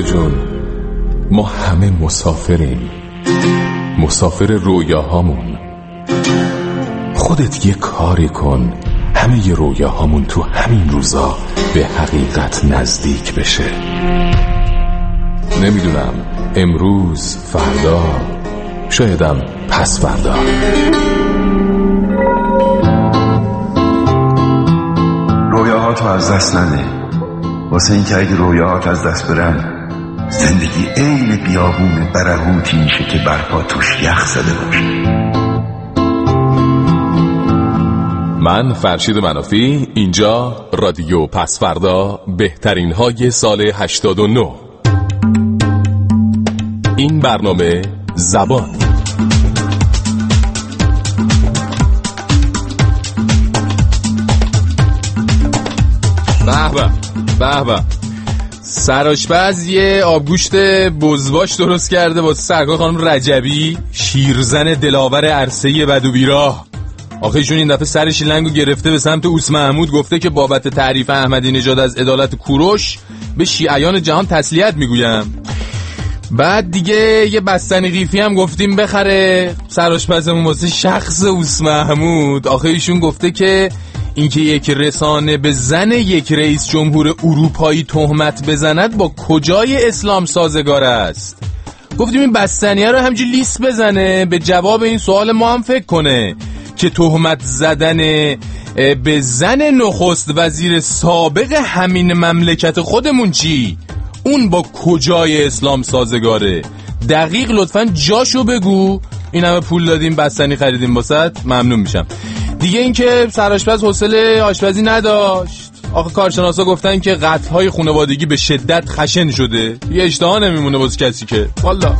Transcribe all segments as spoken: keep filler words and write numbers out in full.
جون، ما همه مسافریم، مسافر رویاهامون. خودت یه کاری کن همه ی رویاهامون تو همین روزا به حقیقت نزدیک بشه. نمیدونم امروز، فردا، شایدم پس فردا. رویاهاتو از دست نده، واسه این که اگه رویاهات از دست برن زندگی عین بیابون برهوتی میشه که برپا توش یخ زده باشه. من فرشید منافی، اینجا رادیو پس فردا، بهترین های سال هشتاد و نه. این برنامه زبان. به به به به. سرآشپز یه آبگوشت بزباش درست کرده با سرکار خانم رجبی، شیرزن دلاور عرصه بد و بیراه. آخه ایشون این دفعه سر شیلنگو گرفته به سمت اوس محمود، گفته که بابت تعریف احمدی نژاد از عدالت کوروش به شیعیان جهان تسلیت میگویم. بعد دیگه یه بستنی قیفی هم گفتیم بخره سرآشپزمون واسه شخص اوس محمود. آخه ایشون گفته که اینکه یک رسانه به زن یک رئیس جمهور اروپایی تهمت بزند با کجای اسلام سازگار است. گفتیم این بستنیه رو همینجوری لیست بزنه، به جواب این سوال ما هم فکر کنه که تهمت زدن به زن نخست وزیر سابق همین مملکت خودمون چی؟ اون با کجای اسلام سازگاره؟ دقیق لطفاً جاشو بگو. این همه پول دادیم بستنی خریدیم واسط، ممنون میشم. دیگه این که سرآشپز حوصله آشپزی نداشت. آخه کارشناسا گفتن که قتل‌های خانوادگی به شدت خشن شده، یه اشتها نمیمونه واسه کسی که والا.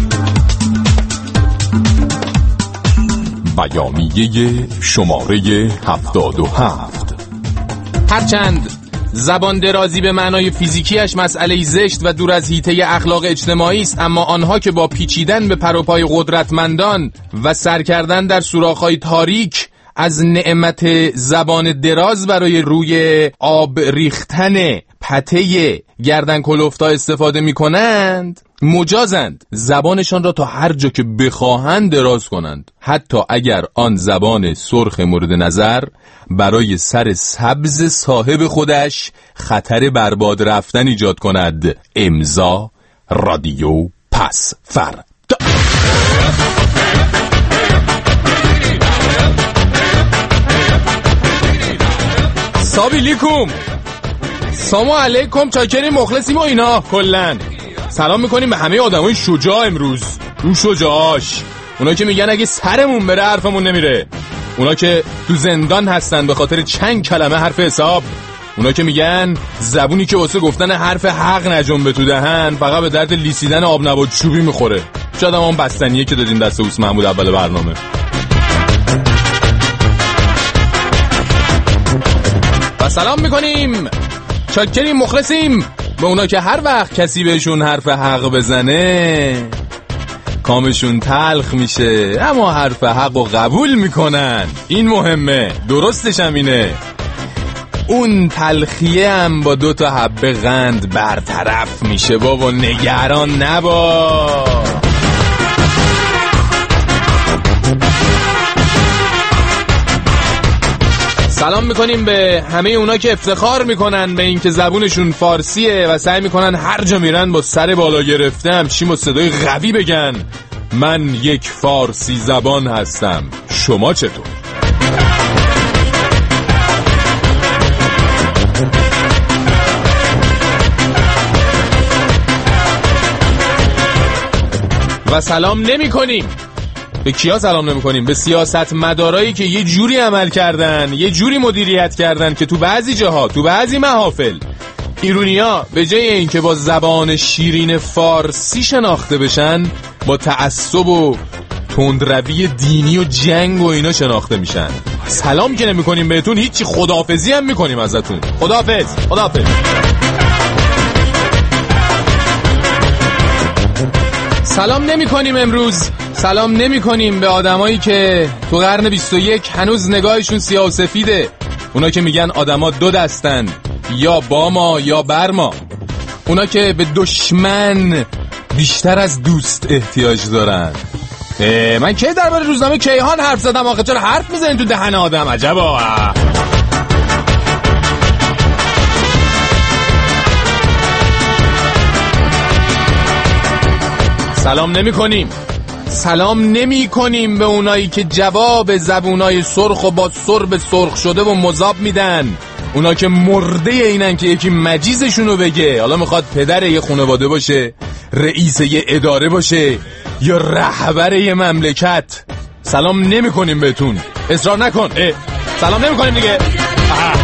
بیانیه شماره هفتاد و هفت. هرچند زبان درازی به معنای فیزیکیش مسئله زشت و دور از حیطه اخلاق اجتماعی است، اما آنها که با پیچیدن به پر و پای قدرتمندان و سر کردن در سوراخ‌های تاریک از نعمت زبان دراز برای روی آب ریختن پته گردن کلفتا استفاده می کنند، مجازند زبانشان را تا هر جا که بخواهند دراز کنند، حتی اگر آن زبان سرخ مورد نظر برای سر سبز صاحب خودش خطر برباد رفتن ایجاد کند. امضا رادیو پس فردا. سابی لیکوم، سلام علیکم، چاکریم، مخلصیم و اینا. کلن سلام میکنیم به همه آدمای شجاع امروز. رو شجاعاش، اونا که میگن اگه سرمون بره حرفمون نمیره، اونا که تو زندان هستن به خاطر چند کلمه حرف حساب، اونا که میگن زبونی که واسه گفتن حرف حق نجنبه تو دهن فقط به درد لیسیدن آب نبات چوبی میخوره. شاید هم اون بستنیه که دادین دست اوس محمود اول برنامه. و سلام میکنیم، چاکریم، مخلصیم به اونا که هر وقت کسی بهشون حرف حق بزنه کامشون تلخ میشه، اما حرف حق رو قبول میکنن. این مهمه، درستش هم اینه. اون تلخیه هم با دو تا حبه قند برطرف میشه بابا، نگران نبا. سلام میکنیم به همه اونا که افتخار میکنن به این که زبونشون فارسیه و سعی میکنن هر جا میرن با سر بالا گرفته همچین با صدای قوی بگن من یک فارسی زبان هستم. شما چطور؟ و سلام نمی کنیم به کیا سلام نمی کنیم؟ به سیاست مدارایی که یه جوری عمل کردن، یه جوری مدیریت کردن که تو بعضی جاها، تو بعضی محافل ایرونیا به جای این که با زبان شیرین فارسی شناخته بشن، با تعصب و تندروی دینی و جنگ و اینا شناخته میشن. سلام که نمی کنیم بهتون، هیچی، خداحافظی هم میکنیم ازتون. خداحافظ، خداحافظ. سلام نمی کنیم امروز، سلام نمی کنیم به آدمایی که تو قرن بیست و یک هنوز نگاهشون سیاه و سفیده. اونا که میگن آدما دو دستن، یا با ما یا بر ما. اونا که به دشمن بیشتر از دوست احتیاج دارن. من کی درباره روزنامه کیهان حرف زدم آخه؟ چرا حرف میزنین تو دهن آدم؟ عجبا. سلام نمی کنیم سلام نمی کنیم به اونایی که جواب زبونای سرخ و با سرب سرخ شده و مذاب میدن. اونا که مرده اینن که یکی مجیزشونو بگه، حالا میخواد پدر یه خانواده باشه، رئیس یه اداره باشه یا رهبر یه مملکت. سلام نمی کنیم بهتون، اصرار نکن. اه. سلام نمی کنیم دیگه. آه.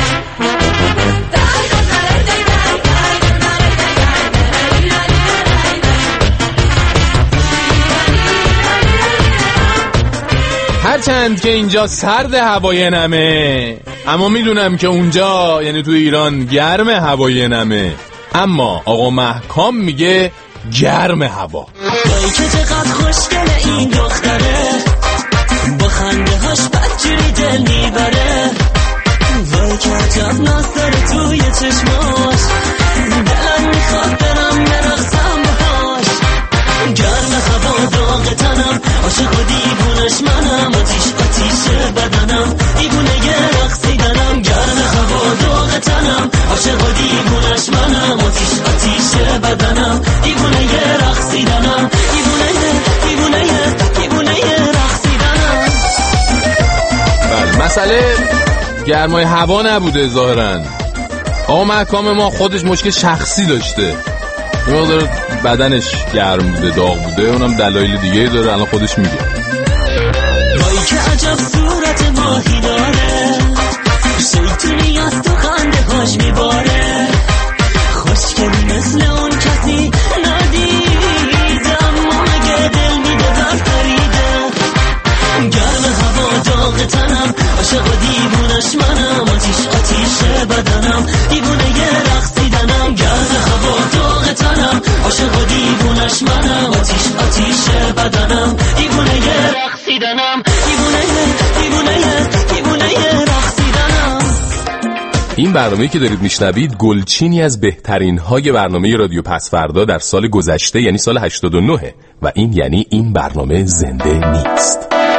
هرچند که اینجا سرد هوای نمه، اما میدونم که اونجا یعنی تو ایران گرم هوای نمه. اما آقا محکام میگه گرم هوا. وای که چقدر خوشگله این دختره، با خنده هاش بدجوری دل میبره. وای که عجب ناز داره توی چشماش، دلم میخواد برم برقصم باهاش. گرم هوا داغ تنم، عاشق و دیوونش منم. آتیش آتیش بدنم، دیوونه یه رقصیدنم. گرم هوا داغ تنم، عاشق و دیوونش منم. آتیش آتیش بدنم، دیوونه یه رقصیدنم. دیوونه دیوونه دیوونه رقصیدنم. بله، مسئله گرمای هوا نبوده ظاهراً. آقا محکام ما خودش مشکل شخصی داشته، اون داره بدنش گرم بوده، داغ بوده، اونم دلایل دیگه داره، الان خودش میگه. وای که عجب صورت ماهی داره، شیطونی از تو خنده هاش میباره. خوشگلی مثل اون کسی ندیدم، مگه دل میده در خریده. گرم هوا داغ تنم، عاشق و دیوونش منم. آتیش آتیش بدنم، دیوونه یه رقصیدنم. گرم هوا داغ تنم، عاشق و دیوونش منم. آتیش آتیش بدنم، دیوونه یه رقصیدنم. دیوونه دیوونه دیوونه رقصیدنم. این برنامه‌ای که دارید میشنوید گلچینی از بهترین های برنامه رادیو پسفردا در سال گذشته، یعنی سال هشتاد و نه، و این یعنی این برنامه زنده نیست.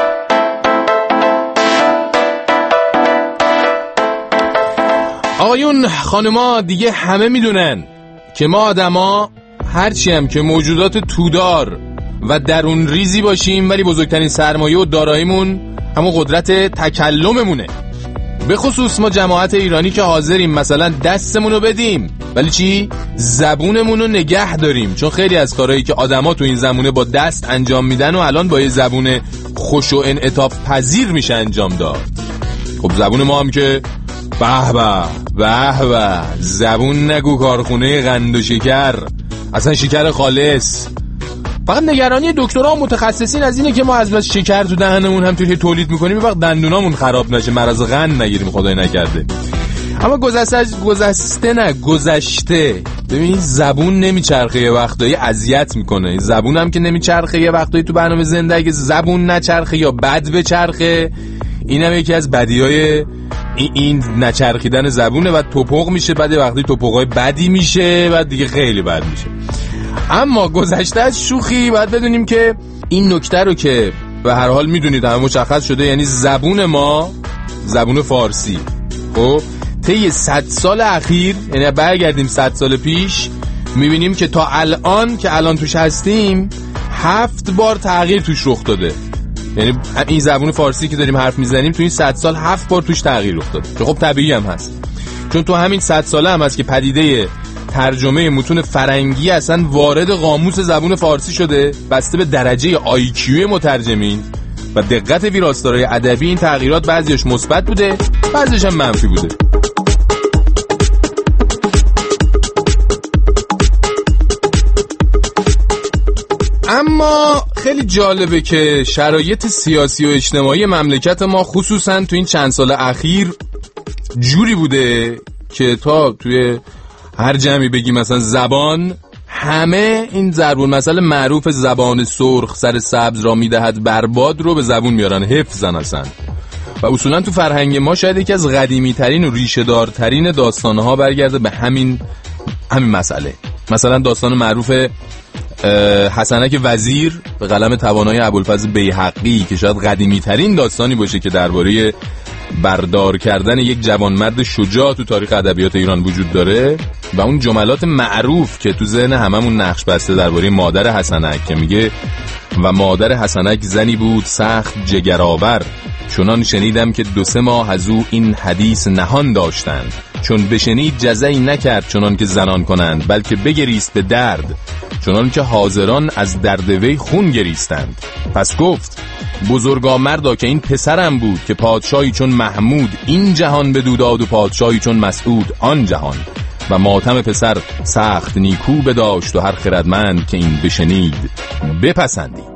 آقایون خانوما دیگه همه میدونن که ما آدما هرچی هم که موجودات تودار و درون ریزی باشیم، ولی بزرگترین سرمایه و داراییمون همون قدرت تکلممونه. به خصوص ما جماعت ایرانی که حاضریم مثلا دستمونو بدیم ولی چی؟ زبونمونو نگه داریم، چون خیلی از کارهایی که آدما تو این زمونه با دست انجام میدن و الان با یه زبون خوش و انعطاف پذیر میشه انجام داد. خب زبون ما هم که به به به به، زبون نگو کارخونه قند و شکر، اصلا شکر خالص. فقط نگرانی دکترها و متخصصین از اینه که ما از بس شکر تو دهنمون هم توی تولید میکنیم، وقت دندونامون خراب نشه، مرض قند نگیریم خدای نکرده. اما گذشته گذشته نه گذشته ببین، زبون نمیچرخه، یه وقتایی اذیت میکنه. زبون هم که نمیچرخه، یه وقتایی تو برنامه زنده اگه زبون نچرخه یا بد بچرخه، اینم یکی از بدیهای این نچرخیدن زبونه و توپق میشه، بعد وقتی توپقای بدی میشه، بعد دیگه خیلی بد میشه. اما گذشته از شوخی باید بدونیم که این نکته رو که به هر حال میدونید همه مشخص شده، یعنی زبون ما، زبون فارسی، خب طی صد سال اخیر، یعنی برگردیم صد سال پیش، میبینیم که تا الان که الان توش هستیم هفت بار تغییر توش رخ داده. یعنی این زبون فارسی که داریم حرف میزنیم تو این صد سال هفت بار توش تغییر رخ داده، که خب طبیعی هم هست، چون تو همین صد ساله هم هست که پدیده ترجمه متون فرنگی اصلا وارد قاموس زبون فارسی شده، بسته به درجه آی کیو مترجمین و دقت ویراستارهای ادبی. این تغییرات بعضیش مثبت بوده، بعضیش هم منفی بوده. اما خیلی جالبه که شرایط سیاسی و اجتماعی مملکت ما خصوصا تو این چند سال اخیر جوری بوده که تا توی هر جمعی بگی مثلا زبان، همه این ضرب المثل معروف زبان سرخ سر سبز را میدهد برباد رو به زبون میارن، حفظن اصلا. و اصولا تو فرهنگ ما شاید یکی از قدیمی ترین و ریشه دار ترین داستانها برگرده به همین همین مسئله. مثلا داستان معروف حسنک وزیر به قلم توانای ابوالفضل بیهقی که شاید قدیمی ترین داستانی باشه که درباره بردار کردن یک جوانمرد شجاع تو تاریخ ادبیات ایران وجود داره و اون جملات معروف که تو ذهن هممون نقش بسته درباره مادر حسنک که میگه و مادر حسنک زنی بود سخت جگرآور، چنان شنیدم که دو سه ماه از او این حدیث نهان داشتند، چون بشنید جزعی نکرد چنان که زنان کنند، بلکه بگریست به درد چنان که حاضران از درد وی خون گریستند. پس گفت بزرگامردا که این پسرم بود که پادشاهی چون محمود این جهان بدو داد و پادشاهی چون مسعود آن جهان، و ماتم پسر سخت نیکو بداشت و هر خردمند که این بشنید بپسندید.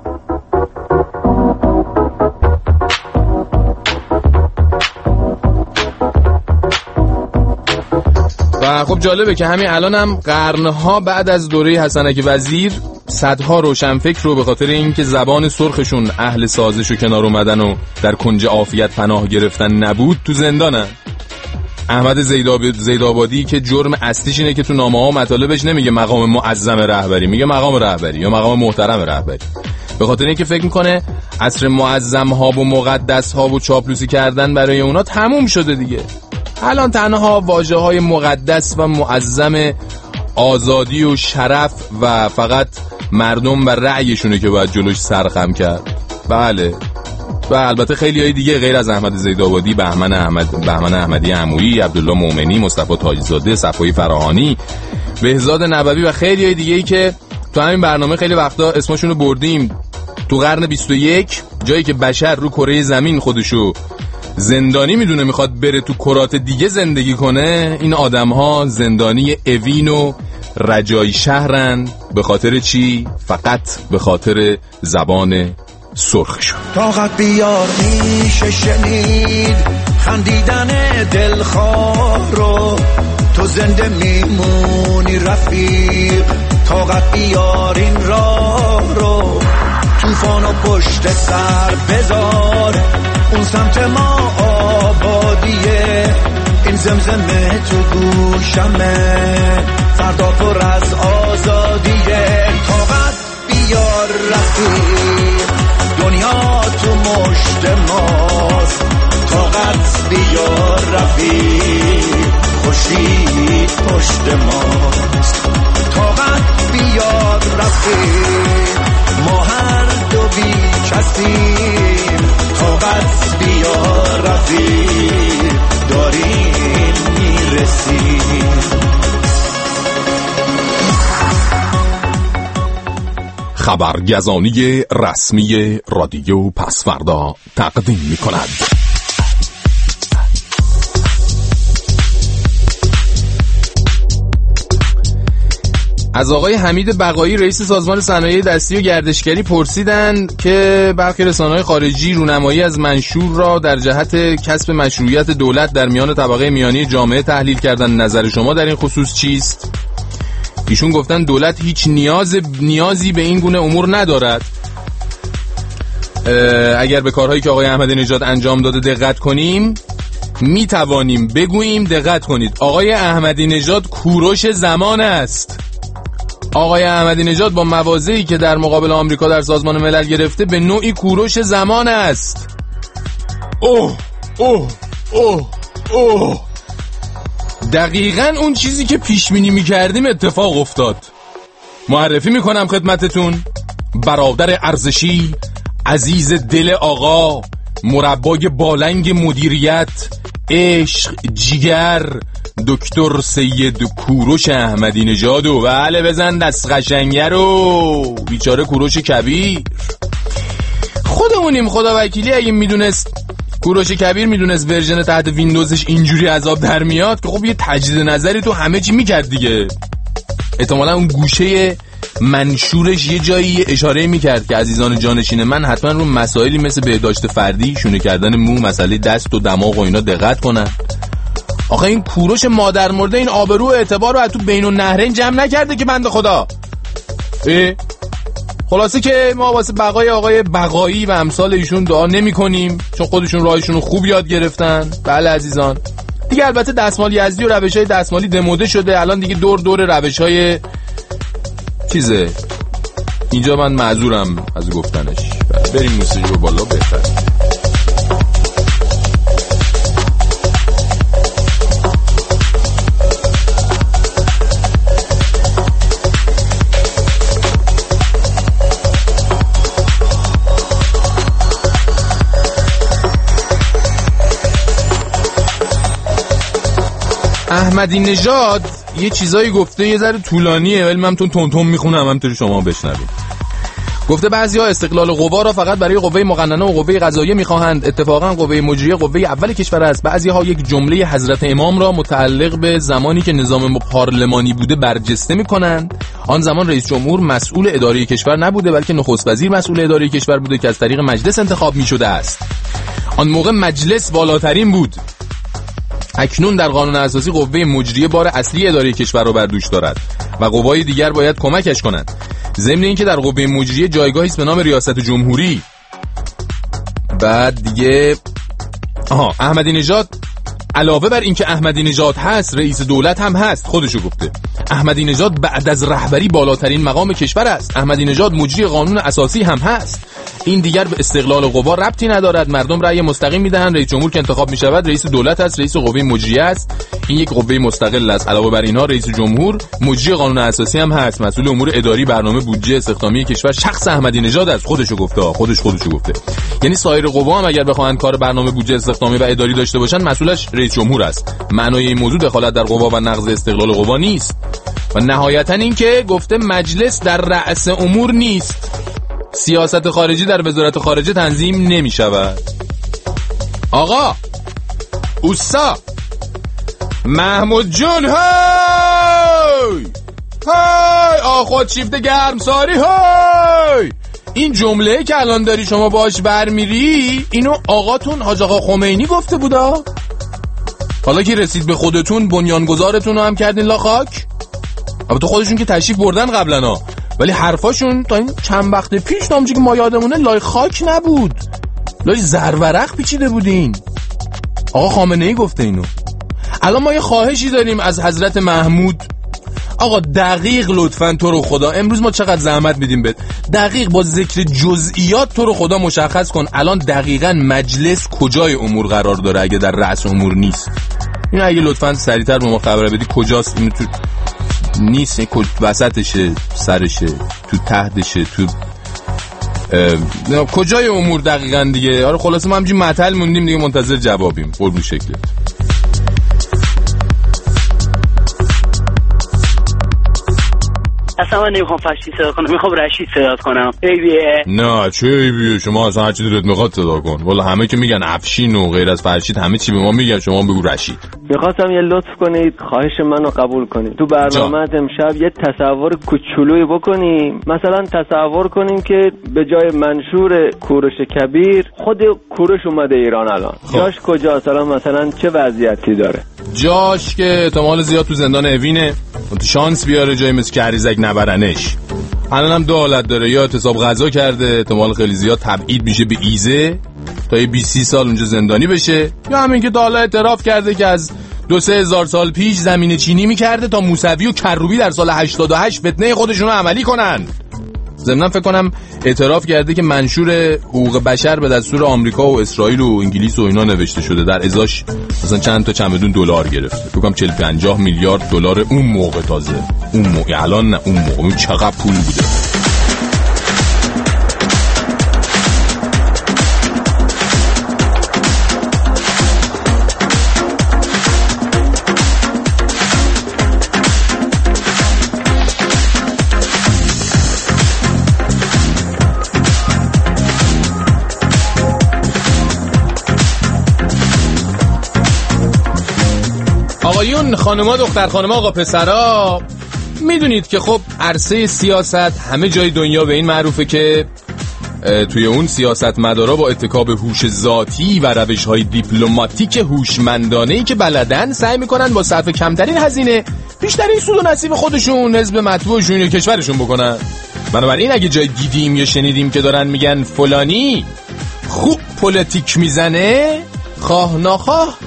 و خب جالبه که همین الان هم قرنها بعد از دوره حسنک وزیر صدها روشنفکر رو به خاطر اینکه زبان سرخشون اهل سازش و کنار اومدن و در کنج عافیت پناه گرفتن نبود تو زندانن. احمد زیدآبادی که جرم اصلیش اینه که تو نامه ها مطالبش نمیگه مقام معظم رهبری، میگه مقام رهبری یا مقام محترم رهبری، به خاطر اینکه فکر میکنه عصر معظم ها و مقدس ها و چاپلوسی کردن برای اونا تموم شده دیگه. الان تنها واژه های مقدس و معظم آزادی و شرف و فقط مردم و رأیشونه که باید جلوش سرخم کرد. بله، و البته خیلی های دیگه غیر از احمد زیدآبادی، بهمن احمد بهمن احمدی عمویی، عبدالله مومنی، مصطفی تاج‌زاده، صفایی فراهانی، بهزاد نبوی و خیلی های دیگه‌ای که تو همین برنامه خیلی وقتا اسمشون رو بردیم. تو قرن بیست و یک جایی که بشر رو کره زمین خودشو زندانی میدونه میخواد بره تو کرات دیگه زندگی کنه، این آدم‌ها زندانی اوین و رجای شهرن. به خاطر چی؟ فقط به خاطر زبان سرخشون. طاقت بیار میشه شنید خندیدن دلخواه رو، تو زنده میمونی رفیق. طاقت بیار این راه رو، طوفان و پشت سر بذار، اون سمت ما آبادیه، این زمزمه تو گوشمه، فردا پر از آزادیه. طاقت بیار رفیق، دنیا تو مشت ماست. طاقت بیار رفیق، خورشید پشت ماست. طاقت بیار رفیق، ما هر دو بی کسیم. طاقت بیار رفیق، داریم میرسیم. خبرگزانی رسمی رادیو پسوردا تقدیم می کند. از آقای حمید بقایی رئیس سازمان صنایع دستی و گردشگری پرسیدن که برخی رسانه‌های خارجی رونمایی از منشور را در جهت کسب مشروعیت دولت در میان طبقه میانی جامعه تحلیل کردن. نظر شما در این خصوص چیست؟ ایشون گفتن دولت هیچ نیاز نیازی به این گونه امور ندارد. اگر به کارهایی که آقای احمدی نژاد انجام داده دقت کنیم می توانیم بگوییم دقت کنید آقای احمدی نژاد کوروش زمان است. آقای احمدی نژاد با مواضعی که در مقابل آمریکا در سازمان ملل گرفته به نوعی کوروش زمان است. اوه اوه اوه اوه دقیقاً اون چیزی که پیش بینی می‌کردیم اتفاق افتاد. معرفی میکنم خدمتتون برادر ارزشی، عزیز دل آقا، مربای بالنگ مدیریت، عشق، جیگر، دکتر سید کوروش احمدی نژاد. و بله بزن دست قشنگه رو، بیچاره کوروش کبیر. خودمونیم خدا وکیلی اگه میدونست کوروش کبیر میدونست ورژن تحت ویندوزش اینجوری عذاب در میاد که خب یه تجدید نظری تو همه چی میکرد دیگه. احتمالا اون گوشه منشورش یه جایی اشاره میکرد که عزیزان جانشین من حتما رو مسائلی مثل بهداشت فردی، شونه کردن مو، مسئله دست و دماغ و اینا دقت کنن. آخه این کوروش مادر مرده این آبرو و اعتبار رو از تو بین النهرین جمع نکرده که بنده خدا. اه؟ خلاصه که ما واسه بقای آقای بقایی و امثال ایشون دعا نمی کنیم چون خودشون راهشون رو خوب یاد گرفتن. بله عزیزان دیگه البته دستمال یزدی و روش‌های دستمالی دموده شده، الان دیگه دور دور روش‌های چیزه. اینجا من معذورم از گفتنش. بریم موسیقی رو بالا بهتر. احمدی نژاد یه چیزایی گفته، یه ذره طولانیه ولی من تون تون تون میخونم همونطوری شما بشنوید. گفته بعضی‌ها استقلال قوا را فقط برای قوه مقننه و قوه قضاییه می‌خواهند. اتفاقا قوه مجریه قوه اول کشور است. بعضی‌ها یک جمله حضرت امام را متعلق به زمانی که نظام پارلمانی بوده برجسته می‌کنند. آن زمان رئیس جمهور مسئول اداره کشور نبوده بلکه نخست وزیر مسئول اداره کشور بوده که از طریق مجلس انتخاب می‌شده است. آن موقع مجلس بالاترین بود. اکنون در قانون اساسی قوه مجریه بار اصلی اداره کشور را بر دوش دارد و قوای دیگر باید کمکش کنند. ضمن اینکه در قوه مجریه جایگاهی است به نام ریاست جمهوری. بعد دیگه آها احمدی نژاد علاوه بر اینکه احمدی نژاد هست رئیس دولت هم هست. خودشو گفته احمدی نژاد بعد از رهبری بالاترین مقام کشور است. احمدی نژاد مجری قانون اساسی هم هست. این دیگر به استقلال قوا ربطی ندارد. مردم رأی مستقیم میدهند. رئیس جمهور که انتخاب میشود رئیس دولت است، رئیس قوه مجریه است. این یک قوه مستقل است. علاوه بر اینها رئیس جمهور مجری قانون اساسی هم هست. مسئول امور اداری، برنامه، بودجه، استخدامی کشور شخص احمدی نژاد است. خودشو گفته خودش خودشو گفته یعنی سایر قوا هم اگر بخواهند کار برنامه، بودجه، استخدامی و اداری داشته باشند مسئولش رئیس جمهور است. معنای این موضوع دخالت در قوا و نقض استقلال قوا نیست. و نهایتا این که گفته مجلس در رأس امور نیست. سیاست خارجی در وزارت خارجه تنظیم نمی شود. آقا اوسا محمود جون های های آخواد شیفت گرمساری های. این جمله که الان داری شما باش برمیری اینو آقاتون حاج آقا خمینی گفته بودا. حالا که رسید به خودتون بنیانگذارتون رو هم کردین لا خاک. البته خودشون که تشریف بردن قبلا، ولی حرفاشون تا این چند وقت پیش نامچه که ما یادمونه لای خاک نبود، لای زرورق پیچیده بودین. آقا خامنه ای گفته اینو. الان ما یه خواهشی داریم از حضرت محمود. آقا دقیق لطفاً تو رو خدا، امروز ما چقدر زحمت میدیم بهت، دقیق با ذکر جزئیات تو رو خدا مشخص کن الان دقیقاً مجلس کجای امور قرار داره اگه در رأس امور نیست. اینو اگه لطفاً سریعتر به ما خبر بدی کجاست. اینو تو نیست، وسطشه، سرشه، تو تحتشه، تو کجای امور دقیقاً دیگه. آره خلاصه ما همینجوری معطل موندیم دیگه، منتظر جوابیم. قربون شکلت. اصلا من نمیخوام فرشی صدا کنم، میخوام رشید صدا کنم. ایبیه نه چه ایبیه، شما اصلا هرچی دلت میخواد صدا کن. والا همه که میگن افشین و غیر از فرشید همه چی به ما میگن، شما بگو رشید. میخواستم یه لطف کنید، خواهش منو قبول کنید. تو برنامه امشب یه تصور کوچولویی بکنیم. مثلا تصور کنیم که به جای منشور کوروش کبیر خود کوروش اومده ایران الان. خب. جاش کجاست الان؟ مثلا چه وضعیتی داره؟ جاش که احتمال زیاد تو زندان اوینه. شانس بیاره جای مثل کریزک نبرنش. الان هم دو حالت داره، یا اعتصاب غذا کرده احتمال خیلی زیاد تبعید میشه به ایزه تا یه بیست سال اونجا زندانی بشه، یا همین که تا حالا اعتراف کرده که از دو سه هزار سال پیش زمین چینی میکرده تا موسوی و کروبی در سال هشتاد و هشت فتنه خودشونو عملی کنن. ضمن فکر کنم اعتراف کرده که منشور حقوق بشر به دستور آمریکا و اسرائیل و انگلیس و اینا نوشته شده، در ازاش مثلا چند تا چمدون دلار گرفته. فکر کنم چهل پنجاه میلیارد دلار اون موقع. تازه اون موقع، الان نه، اون موقع چقدر پول بوده. آقایون، خانوما، دختر خانوما، آقا پسرا، میدونید که خب عرصه سیاست همه جای دنیا به این معروفه که توی اون سیاست مدارا با اتکا به هوش ذاتی و روش‌های دیپلماتیک هوشمندانه‌ای که بلدن سعی میکنن با صرف کمترین هزینه بیشترین سود و نصیب خودشون، حزب مطبوعشون یا کشورشون بکنن. بنابراین اگه جای دیدیم یا شنیدیم که دارن میگن فلانی خوب پلیتیک میزنه، خواه ناخواه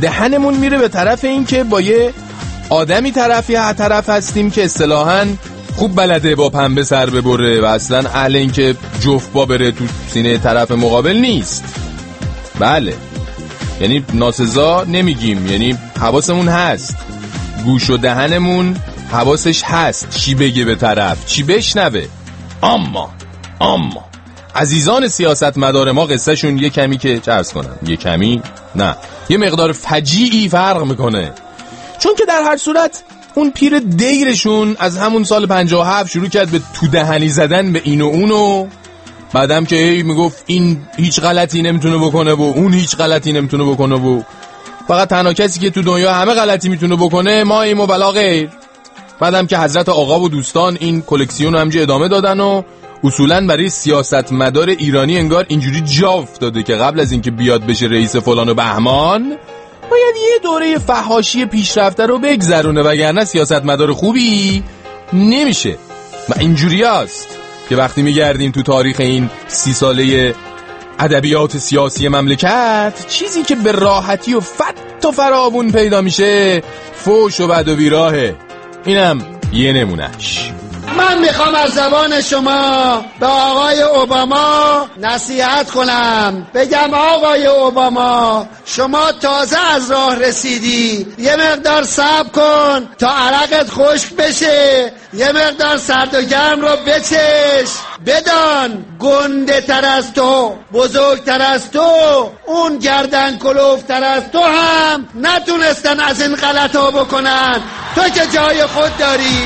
دهنمون میره به طرف این که با یه آدمی طرفی ها طرف هستیم که اصطلاحاً خوب بلده با پنبه سر ببره و اصلا اهل این که جفت با بره تو سینه طرف مقابل نیست. بله، یعنی ناسزا نمیگیم، یعنی حواسمون هست، گوش و دهنمون حواسش هست چی بگه به طرف، چی بشنوه. اما اما عزیزان سیاست مدار ما قصه شون یه کمی که چه عرض کنم، یه کمی نه یه مقدار فجیعی فرق میکنه. چون که در هر صورت اون پیر دیرشون از همون سال پنجاه و هفت شروع کرد به تو دهنی زدن به این و اونو، بعدم که هی میگفت این هیچ غلطی نمیتونه بکنه و اون هیچ غلطی نمیتونه بکنه و فقط تنها کسی که تو دنیا همه غلطی میتونه بکنه ما ایم و بلا غیر. بعدم که حضرت آقا و دوستان این کلکسیون رو همجا ادامه دادن و اصولاً برای سیاست مدار ایرانی انگار اینجوری جا افتاده که قبل از اینکه بیاد بشه رئیس فلان و بهمان باید یه دوره فحاشی پیشرفته رو بگذرونه، وگرنه سیاست مدار خوبی نمیشه. و اینجوری است که وقتی میگردیم تو تاریخ این سی ساله ادبیات سیاسی مملکت، چیزی که به راحتی و فت و فراوون پیدا میشه فوش و بد و بیراهه. اینم یه نمونهش. من میخوام از زبان شما به آقای اوباما نصیحت کنم، بگم آقای اوباما شما تازه از راه رسیدی، یه مقدار صبر کن تا عرقت خشک بشه، یه مقدار سرد و گرم رو بچش، بدان گنده تر از تو، بزرگتر از تو، اون گردن کلوف تر از تو هم نتونستن از این غلط ها بکنن، تو که جای خود داری.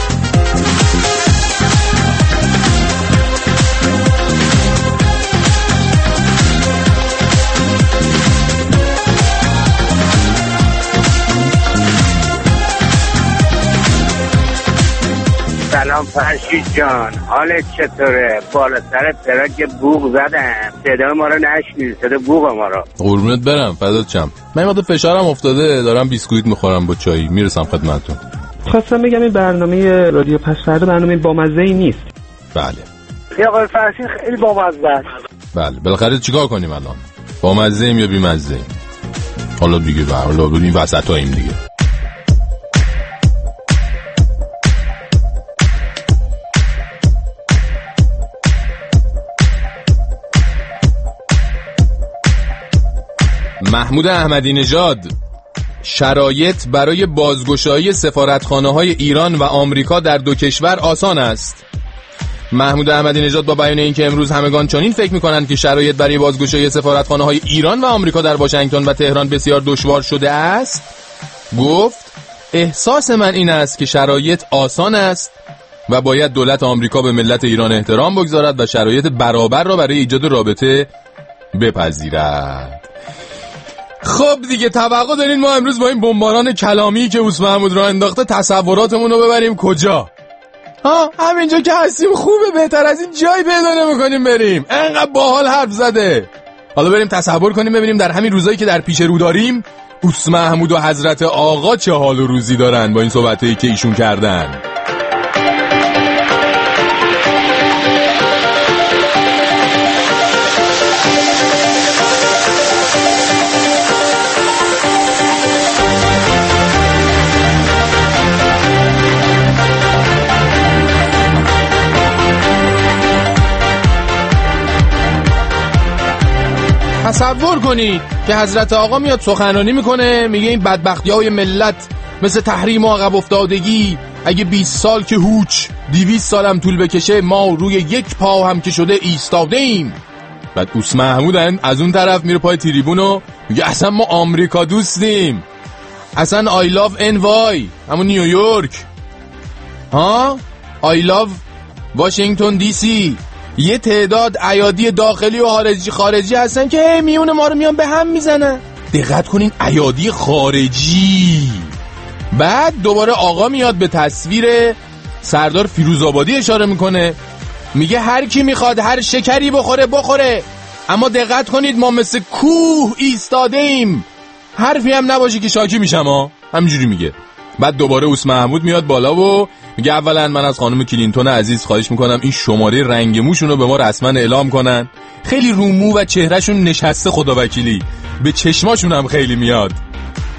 سلام فرشید جان، حالت چطوره؟ بالا سر ترک بوق زدم، صدا ما رو نشنید، صدا بوق ما رو. قربونت برم، فدات شم. من ماده فشارم افتاده، دارم بیسکویت میخورم با چای، میرسم خدمتتون. خواستم بگم این برنامه رادیو پس فردا برنامه بامزه‌ای نیست. بله. یا آقای فرشید خیلی بامزه است. بله، بالاخره چیکار کنیم الان؟ بامزه‌ایم یا بی‌مزه‌ایم؟ حالا دیگه به حالا این وسطاییم دیگه. محمود احمدی نژاد: شرایط برای بازگشایی سفارتخانه‌های ایران و آمریکا در دو کشور آسان است. محمود احمدی نژاد با بیان اینکه امروز همگان چنین فکر می‌کنند که شرایط برای بازگشایی سفارتخانه‌های ایران و آمریکا در واشنگتن و تهران بسیار دشوار شده است، گفت احساس من این است که شرایط آسان است و باید دولت آمریکا به ملت ایران احترام بگذارد و شرایط برابر را برای ایجاد رابطه بپذیرد. خب دیگه توقع دارین ما امروز با این بمباران کلامی که اوس محمود را انداخته تصوراتمون رو ببریم کجا؟ ها همینجا که هستیم خوبه، بهتر از این جای پیدا نمی‌کنیم بریم، انقدر باحال حرف زده. حالا بریم تصور کنیم ببینیم در همین روزایی که در پیش رو داریم اوس محمود و حضرت آقا چه حال و روزی دارن با این صحبتایی که ایشون کردن. تصور کنید که حضرت آقا میاد سخنرانی میکنه، میگه این بدبختی‌های ملت مثل تحریم و عقب افتادگی اگه بیست سال که هوچ دویست سالم طول بکشه ما روی یک پا هم که شده ایستاده ایم. بعد اوس محمود از اون طرف میره پای تریبون و میگه اصلا ما آمریکا دوستیم، اصلا آی لاو ان وای همون نیویورک، ها آی لاو واشنگتن دی سی. یه تعداد ایادی داخلی و خارجی خارجی هستن که میون ما رو میان به هم میزنن. دقت کنین، ایادی خارجی. بعد دوباره آقا میاد به تصویر سردار فیروزآبادی اشاره میکنه، میگه هر کی میخواد هر شکری بخوره بخوره، اما دقت کنید ما مثل کوه ایستاده ایم، حرفی هم نباشه که شاکی میشم ها، همینجوری میگه. بعد دوباره اوس محمود میاد بالا و میگه اولا من از خانم کلینتون عزیز خواهش میکنم این شماره رنگ موشون رو به ما رسما اعلام کنن، خیلی رومو و چهرهشون نشسته خداوکیلی، به چشماشون هم خیلی میاد.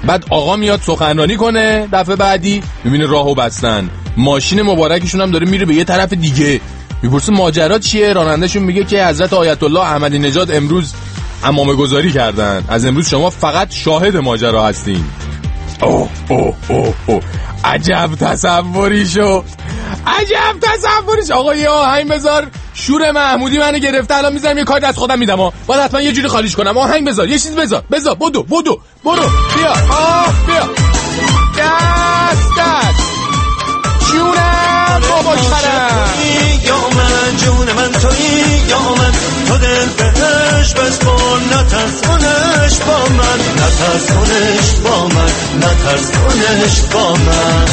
بعد آقا میاد سخنرانی کنه، دفعه بعدی میبینه راهو بستن، ماشین مبارکشون هم داره میره به یه طرف دیگه. میپرسه ماجرا چیه؟ رانندهشون میگه که حضرت آیت الله احمدی نژاد امروز عمامه گذاری کردن، از امروز شما فقط شاهد ماجرا هستین. اوه اوه اوه اوه عجب تصوری شد، عجب تصوری شد. آقا یه آهنگ بذار، شور محمودی منو گرفته، الان میذارم یه کاری از خودم میدم ها، باید حتما یه جوری خالیش کنم. آهنگ بذار، یه چیز بذار بذار بدو بدو برو بیا آه بیا دست دست جونم بابا کرم یا من جون من تویی یا من تو دل بهش بسپار نترسونش با من نترسونش با من نترسونش با من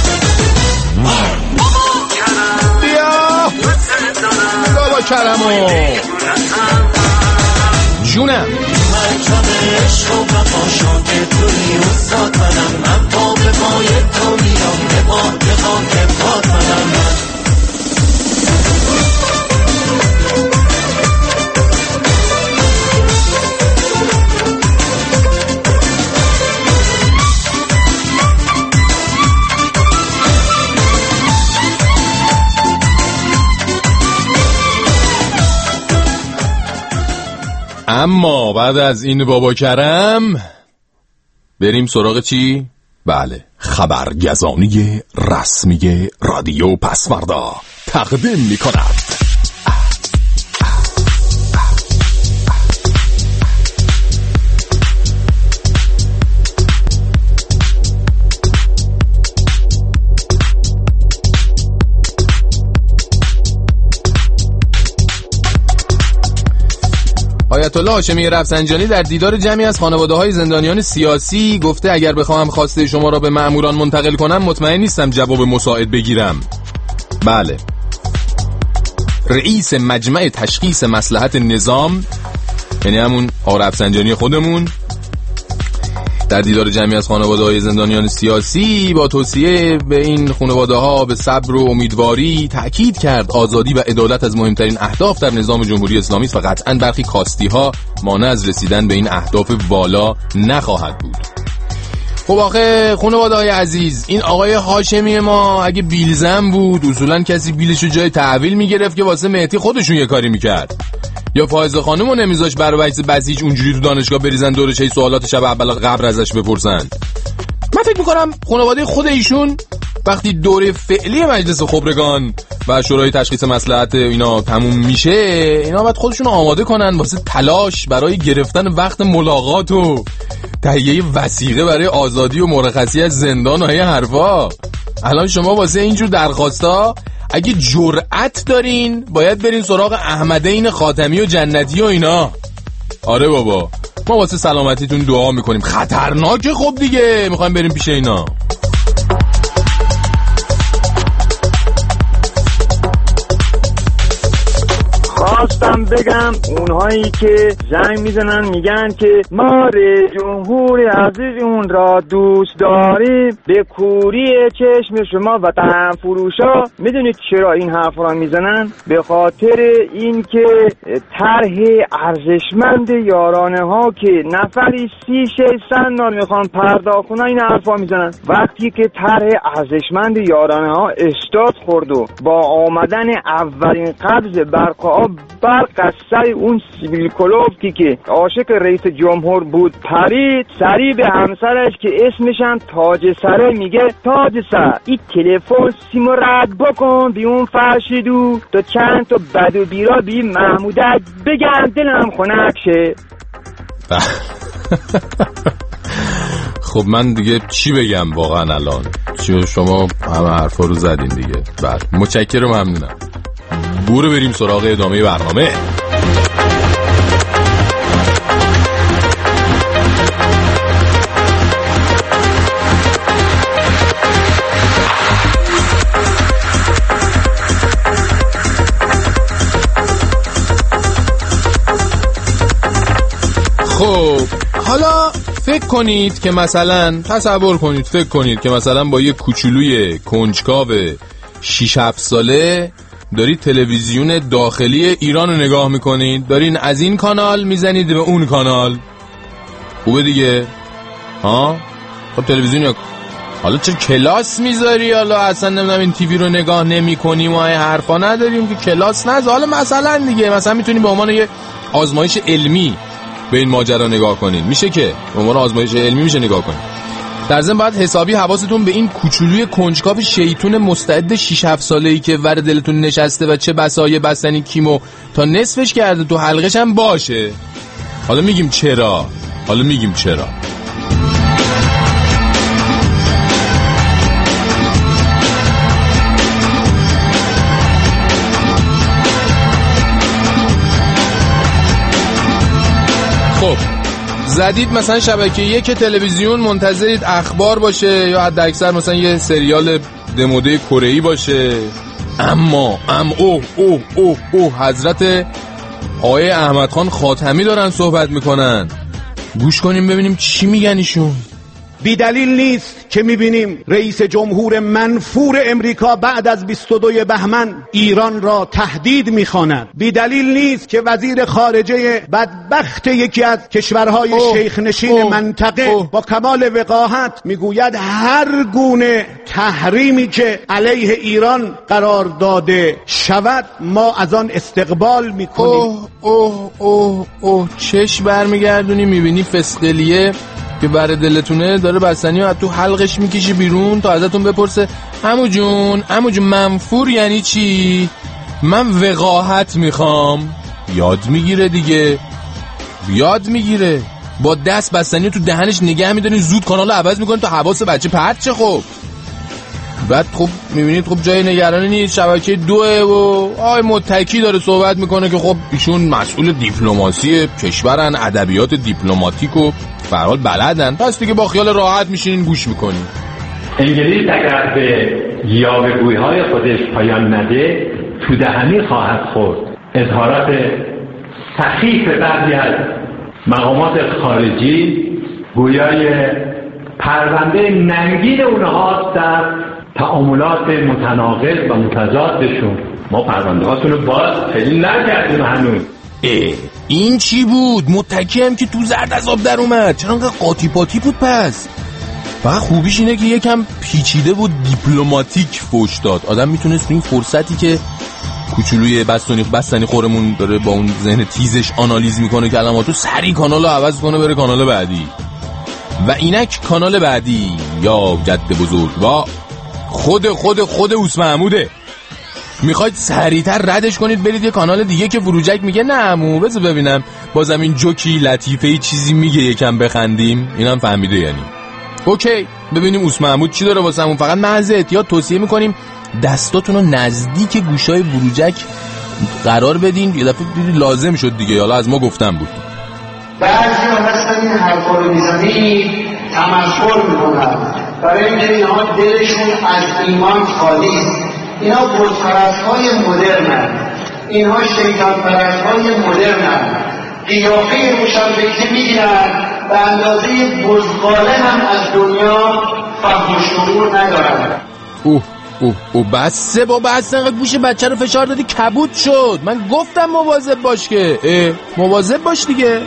بیا بابا کرمو جونم مرکب عشق و وفاشان که توی استاد منم من با به پای تو میام به با به خاک پاد منم من اما بعد از این بابا کرم بریم سراغ چی؟ بله، خبرگزانی رسمی رادیو پسوردا تقدیم می کند. آیت الله هاشمی رفسنجانی در دیدار جمعی از خانواده‌های زندانیان سیاسی گفته اگر بخوام خواسته شما را به مأموران منتقل کنم مطمئن نیستم جواب مساعد بگیرم. بله، رئیس مجمع تشخیص مصلحت نظام، یعنی همون آقا رفسنجانی خودمون، در دیدار جمعی از خانواده‌های زندانیان سیاسی با توصیه به این خانواده‌ها به صبر و امیدواری تأکید کرد آزادی و عدالت از مهمترین اهداف در نظام جمهوری اسلامی است و قطعاً برخی کاستی‌ها مانع از رسیدن به این اهداف والا نخواهد بود. خب آخه خانواده‌های عزیز، این آقای هاشمی ما اگه بیلزن بود اصولاً کسی بیلشو جای تحویل میگرفت که واسه مهدی خودشون یه کاری میکرد، یا فائزه خانمو نمیذاش برای بحث بسیج اونجوری تو دانشگاه بریزن دورش، هی سوالات شب اول قبر ازش بپرسن. من فکر میکنم خانواده خود ایشون وقتی دوره فعلی مجلس خبرگان و شورای تشخیص مصلحت اینا تموم میشه، اینا باید خودشون آماده کنن واسه تلاش برای گرفتن وقت ملاقات و تهیه وثیقه برای آزادی و مرخصی از زندان و هی حرفا. الان شما واسه اینجور درخواستا اگه جرأت دارین باید برین سراغ احمدین خاتمی و جنتی و اینا. آره بابا، ما واسه سلامتیتون دعا میکنیم. خطرناکه خب دیگه، میخوایم بریم پیش اینا. خواستم بگم اونهایی که زنگ میزنن میگن که ما جمهور عزیزمون را دوست داریم، به کوری چشم شما وطن فروشا، میدونید چرا این حرف را میزنن؟ به خاطر اینکه طرح ارزشمند یارانه ها که نفری سی شش سنان میخوان پرداخت کنن این حرفا میزنن. وقتی که طرح ارزشمند یارانه ها استاد خورد و با آمدن اولین قبض برقا برق از سر اون سیبیل کلوفتی که عاشق رئیس جمهور بود پرید، سری به همسرش که اسمش هم تاج سره میگه تاج سر این تلفن سیمو رد بکن بی اون فرشیدو تا چند تا بد و بیرا بی محمودک بگن دلم خنک شه. خب من دیگه چی بگم واقعا الان؟ چون شما همه حرفا رو زدین دیگه. بله متشکرم، ممنونم. برو بریم سراغ ادامه برنامه. خب حالا فکر کنید که مثلا تصور کنید فکر کنید که مثلا با یه کوچولوی کنجکاو شش هفت ساله دارید تلویزیون داخلی ایران رو نگاه میکنید، دارین از این کانال میزنید به اون کانال. خوبه دیگه ها؟ خب تلویزیون یا حالا چه کلاس میذاری؟ حالا اصلا نمیدونم این تیوی رو نگاه نمی کنی ما این حرفا نداریم که کلاس نذار. حالا مثلا دیگه مثلا میتونیم به عنوان یه آزمایش علمی به این ماجرا نگاه کنین، میشه که به عنوان آزمایش علمی میشه نگاه کنین. در ضمن باید حسابی حواستون به این کوچولوی کنجکاو شیطون مستعد شش هفت ساله‌ای که ور دلتون نشسته و چه بسای بستنی کیمو تا نصفش کرده تو حلقش هم باشه. حالا میگیم چرا حالا میگیم چرا خب زدید مثلا شبکه یک تلویزیون منتظرید اخبار باشه یا حد اکثر مثلا یه سریال دموده کره‌ای باشه، اما ام اوه اوه اوه اوه حضرت آقای احمد خان خاتمی دارن صحبت میکنن. گوش کنیم ببینیم چی میگن ایشون. بی دلیل نیست که میبینیم رئیس جمهور منفور امریکا بعد از بیست و دو بهمن ایران را تهدید میخواند. بی دلیل نیست که وزیر خارجه بدبخت یکی از کشورهای شیخ نشین منطقه اوه. با کمال وقاحت میگوید هر گونه تحریمی که علیه ایران قرار داده شود ما از آن استقبال میکنیم. اوه اوه اوه اوه چش برمیگردونی میبینی فسقلیه که بر دلتونه داره بستنی رو تو حلقش میکشی بیرون تا ازتون بپرسه عمو جون عمو جون منفور یعنی چی؟ من وقاحت میخوام. یاد میگیره دیگه، یاد میگیره. با دست بستنی تو دهنش نگه میدونی زود کانال عوض میکنه تا حواس بچه پرت چه. خب بعد خب میبینید خب جای نگرانی نیست، شبکه دوه و آی متکی داره صحبت میکنه که خب ایشون مسئول دیپلماسی کشورن، ادبیات دیپلماتیک و به هر حال بلدن، پس دیگه با خیال راحت میشینین گوش میکنین. انگلیس اگر به یاوه‌گویی‌های خودش پایان نده تو دهنی خواهد خورد. اظهارات سخیف بعضی از مقامات خارجی گویای پرونده ننگین اونها در تعاملات متناقض و متضادشون. ما پرونده هاتون رو باز خیلی نکردیم هنوز. اه این چی بود؟ متکی هم که تو زرد از آب در اومد. چرا انقدر قاطی پاتی بود پس؟ فقط خوبیش اینه که یکم پیچیده و دیپلماتیک فوش داد. آدم میتونست این فرصتی که کوچولوی بستنی بستنی خورمون داره با اون ذهن تیزش آنالیز میکنه کلماتو سری کانالو عوض کنه بره کانال بعدی. و اینک کانال بعدی یا جد بزرگ و خود خود خود اوس محموده. میخواید سریعتر ردش کنید برید یه کانال دیگه که فروجک میگه نه عمو بذار ببینم بازم این جوکی لطیفه چیزی میگه یکم بخندیم. اینم فهمیده یعنی اوکی ببینیم اوس محمود چی داره واسمون. فقط محض احتیاط توصیه میکنیم دستاتون رو نزدیک گوشای فروجک قرار بدین. یه دفعه دیدی لازم شد دیگه، حالا از ما گفتم بود. بعضی ها هستن این حرفا رو میزنی تمسخر میکنن برای اینکه اینها دلشون از ایمان خالی است. اینا بزپرست‌های مدرنن، اینها شیطان پرست‌های مدرنن. قیافه روشنفکری میگیرن به اندازه بزغاله هم از دنیا فهم و شعور ندارن. اوه اوه اوه بسه با بسه انقدر گوش بچه رو فشار دادی کبود شد. من گفتم مواظب باش که اه مواظب باش دیگه.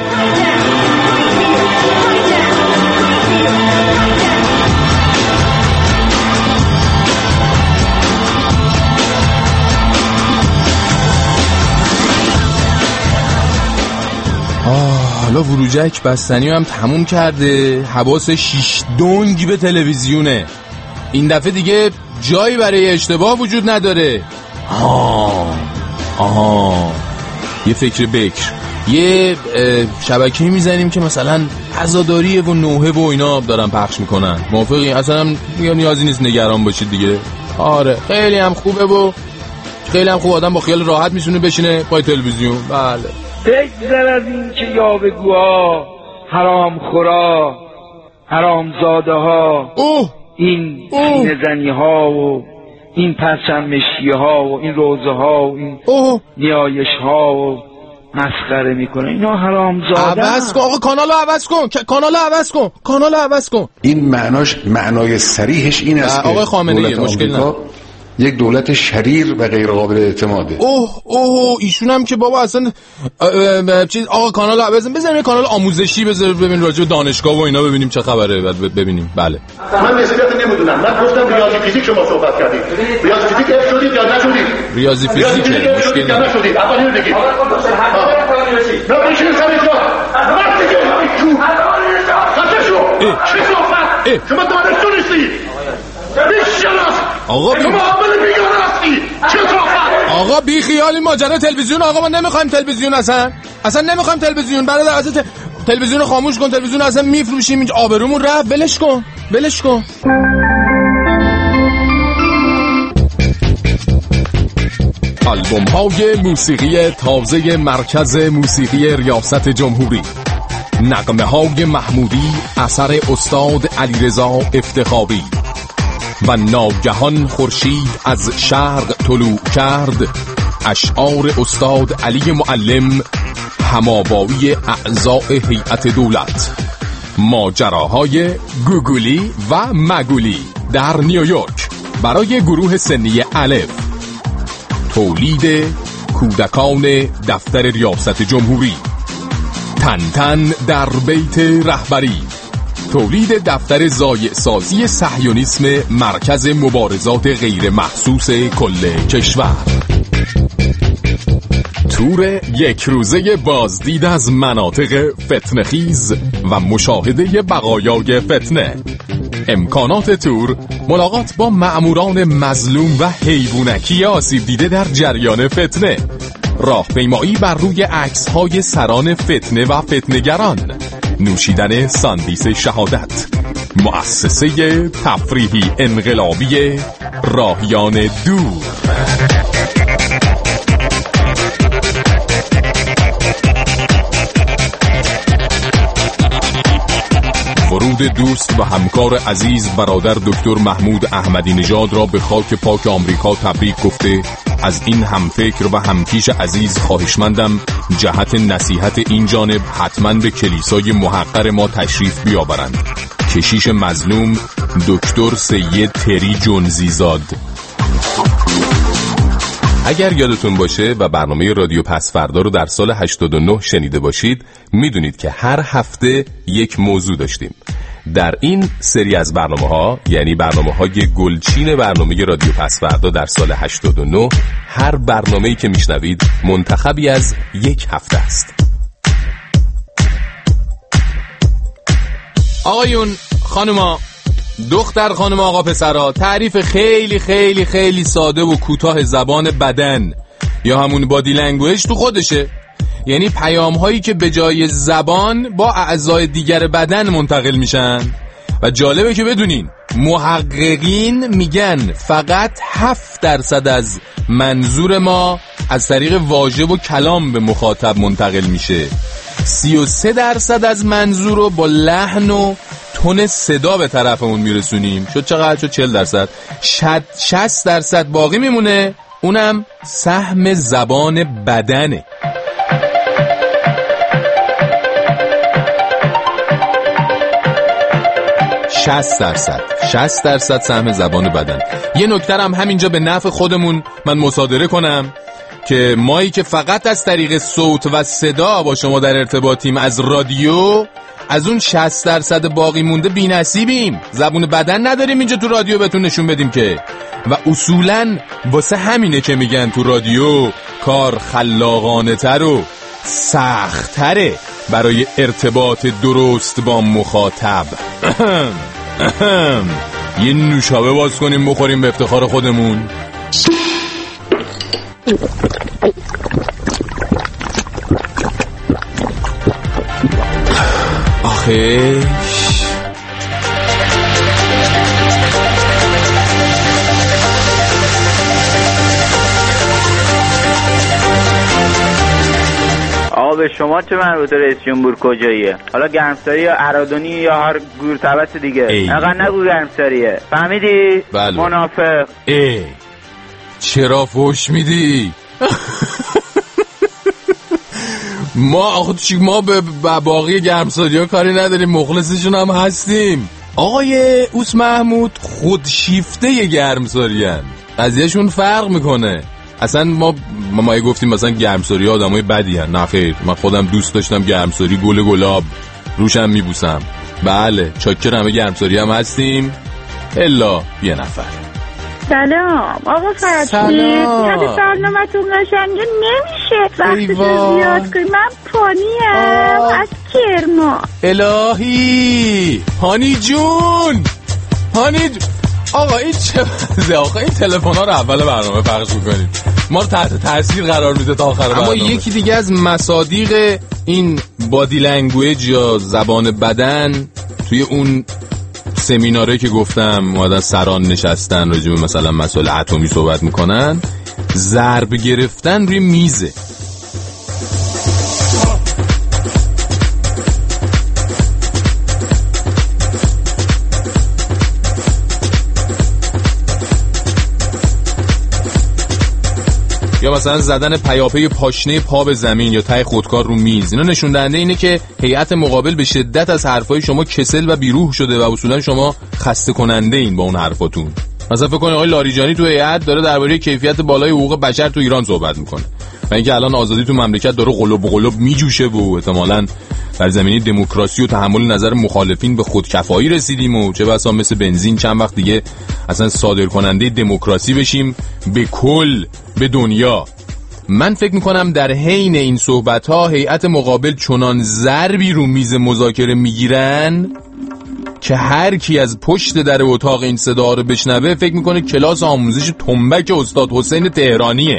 حالا وروجک بستنی هم تموم کرده، حواس شیش دنگ به تلویزیونه. این دفعه دیگه جایی برای اشتباه وجود نداره. آها آها یه فکر بکر یه شبکه میزنیم که مثلا عزاداریه و نوحه و اینا دارن پخش میکنن. موافقی؟ اصلا هم نیازی نیست نگران باشید دیگه. آره خیلی هم خوبه و خیلی هم خوب آدم با خیال راحت میتونه بشینه پای تلویزیون. بله بگذر از این که یاوه‌گوها حرام خورا حرام زاده ها اوه این سینه زنی ها و این پرچم مشی ها و این روزه ها و این اوه نیایش ها و مسخره میکنه. اینا حرام زاده. عوض کن آقا کانالو عوض کن کانالو عوض کن کانالو عوض کن. این معناش معنای صریحش این است که آقای خامنه‌ای مشکل نداره یک دولت شریر و غیر قابل اعتماده. اوه اوه ایشون هم که بابا اصلا چیز آقا کانال بزن بزنیم کانال آموزشی بذار ببین راجع به دانشگاه و اینا ببینیم چه خبره بعد ببینیم. بله من نسبت نمیدونم. من گفتم ریاضی فیزیک شما صحبت کردید. ریاضی فیزیک اف شدید یا نشدید؟ ریاضی فیزیک مشکلی نشدید. اولی رو بگید. نه بشین سر جا. وقتی که تو خفه شو. چه صحبت؟ شما دانشجو نیستی. آقا بی... آقا بی خیال این ماجرا تلویزیون. آقا ما نمیخوایم تلویزیون، اصلا اصلا نمیخوایم تلویزیون. برادر اصلا ت... تلویزیون رو خاموش کن. تلویزیون اصلا میفروشیم اینجا، آبرومون رفت. ولش کن ولش کن. آلبوم های موسیقی تازه مرکز موسیقی ریاست جمهوری. نغمه های محمودی اثر استاد علیرضا افتخاری. و ناگهان خورشید از شرق طلوع کرد، اشعار استاد علی معلم، هماوایی اعضای هیئت دولت. ماجراهای گوگولی و مگولی در نیویورک برای گروه سنی الف. تولید کودکان دفتر ریاست جمهوری. تن تن در بیت رهبری. تولید دفتر ضایع سازی صهیونیسم مرکز مبارزات غیر محسوس کل کشور. تور یک روزه بازدید از مناطق فتنه‌خیز و مشاهده بقایای فتنه. امکانات تور: ملاقات با مأموران مظلوم و حیوانکی آسیب دیده در جریان فتنه، راهپیمایی بر روی عکس‌های سران فتنه و فتنه‌گران، نوشیدن ساندیس شهادت. مؤسسه تفریحی انقلابی راهیان دور. ورود دوست و همکار عزیز برادر دکتر محمود احمدی نژاد را به خاک پاک آمریکا تبریک گفته از این همفکر و همکیش عزیز خواهشمندم جهت نصیحت این جانب حتما به کلیسای محقر ما تشریف بیاورند. کشیش مظلوم دکتر سید تری جونزیزاد. اگر یادتون باشه و برنامه رادیو پسفردا رو در سال هشتاد و نه شنیده باشید، میدونید که هر هفته یک موضوع داشتیم. در این سری از برنامه ها، یعنی برنامه های گلچین برنامه رادیو پسفردا در سال هشتاد و نه، هر برنامه‌ای که میشنوید منتخبی از یک هفته است. آقایون، خانوما، دختر خانم، آقا پسرا، تعریف خیلی خیلی خیلی ساده و کوتاه زبان بدن یا همون بادی لنگویج تو خودشه. یعنی پیام هایی که به جای زبان با اعضای دیگر بدن منتقل میشن. و جالبه که بدونین محققین میگن فقط هفت درصد از منظور ما از طریق واژه و کلام به مخاطب منتقل میشه. سی و سه درصد از منظور رو با لحن و تون صدا به طرفمون میرسونیم. شد چقدر؟ شد چهل درصد. شصت درصد باقی میمونه، اونم سهم زبان بدنه. شصت درصد شصت درصد سهم زبان بدن. یه نکته هم همینجا به نفع خودمون من مصادره کنم که مایی که فقط از طریق صوت و صدا با شما در ارتباطیم از رادیو، از اون شصت درصد باقی مونده بی‌نصیبیم. زبون بدن نداریم اینجا تو رادیو بهتون نشون بدیم که. و اصولاً واسه همینه که میگن تو رادیو کار خلاقانه تر و سخت تره برای ارتباط درست با مخاطب. یه نوشابه باز کنیم بخوریم به افتخار خودمون. آخه آقا به شما چه مربوطه رئیس جمهور کجاییه؟ حالا گرمساری یا ارادونی یا هر گورتبت دیگه. انقدر نگو گرمساریه، فهمیدی؟ بله. منافق. ای چرا فوش میدی؟ ما آخه ما به باقی گرمساری ها کاری نداریم، مخلصشون هم هستیم. آقای اوس محمود خودشیفته گرمساری هن. قضیهشون فرق میکنه. اصلا ما ما گفتیم مثلا گرمساری آدمای بدی هن. نه خیر، من خودم دوست داشتم گرمساری، گل گلاب روشم میبوسم. بله چاکر همه گرمساری هم هستیم الا یه نفر. سلام آقا فتحی. سلام. یاد برنامه‌تون قشنگه نمیشه وقتشو زیاد کنی. من پانیم از کرمان. الهی هانی جون، هانی جون. آقا این چه وضعه؟ آقا این تلفن‌ها رو اول برنامه پخش می‌کنید، ما رو تحت تاثیر قرار میده تا آخر برنامه. اما یکی دیگه از مصادیق این بادی لنگویج یا زبان بدن توی اون سمیناره که گفتم اومدن سران نشستن راجع به مثلا مسائل اتمی صحبت میکنن، ضرب گرفتن روی میزه. یا مثلا زدن پیاپی پاشنه پا به زمین یا ته خودکار رو میز. اینا نشون دهنده اینه که هیئت مقابل به شدت از حرفای شما کسل و بیروح شده و اصولا شما خسته کننده این با اون حرفاتون. مثلا فکر کنید آقای لاریجانی تو هیئت داره درباره کیفیت بالای حقوق بشر تو ایران صحبت میکنه و اینکه الان آزادی تو مملکت داره قلوب قلوب میجوشه و احتمالاً در زمینه دموکراسی و تحمل نظر مخالفین به خودکفایی رسیدیم و چه بسا مثل بنزین چند وقت دیگه اصلا صادر کننده دموکراسی بشیم به کل به دنیا. من فکر میکنم در حین این صحبت ها هیئت مقابل چنان ضربی رو میز مذاکره میگیرن که هر کی از پشت در اتاق این صدا رو بشنوه فکر میکنه کلاس آموزش تنبک استاد حسین تهرانیه.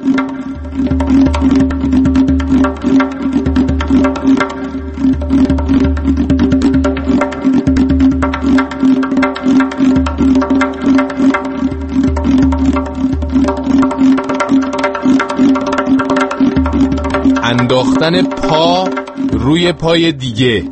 انداختن پا روی پای دیگه.